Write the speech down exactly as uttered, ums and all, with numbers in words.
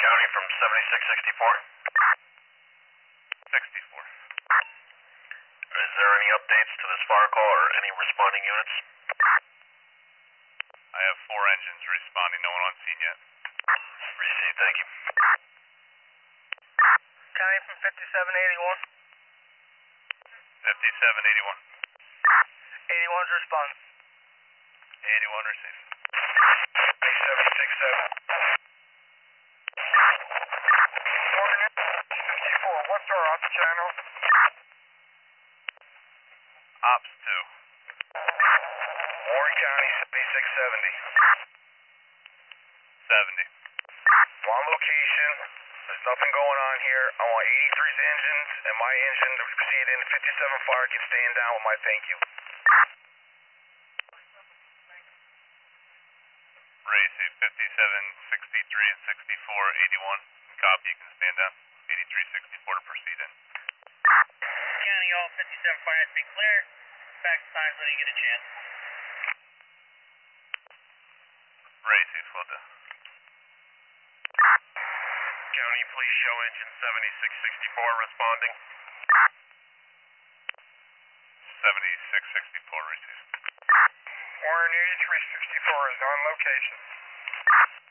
County from seventy-six sixty-four. sixty-four. Is there any updates to this fire call or any responding units? I have four engines responding, no one on scene yet. Received, thank you. County from fifty-seven eighty-one. fifty-seven eighty-one. eighty-one's responding. eighty-one received. seven six seven. fifty-four, what's our ops channel? Ops two. Warren County, seventy-six seventy. seventy. On location, there's nothing going on here. I want eighty-three's engines and my engine to proceed in. fifty-seven fire can stand down with my thank you. Received. fifty-seven sixty-three and sixty-four eighty-one. Copy, you can stand down. eighty-three sixty-four to proceed in. County, all fifty-seven fire has to be clear. Back to signs when you get a chance. Received, will do. County, please show engine seventy-six sixty-four responding. seventy-six sixty-four received. Warren eighty-three sixty-four is on location.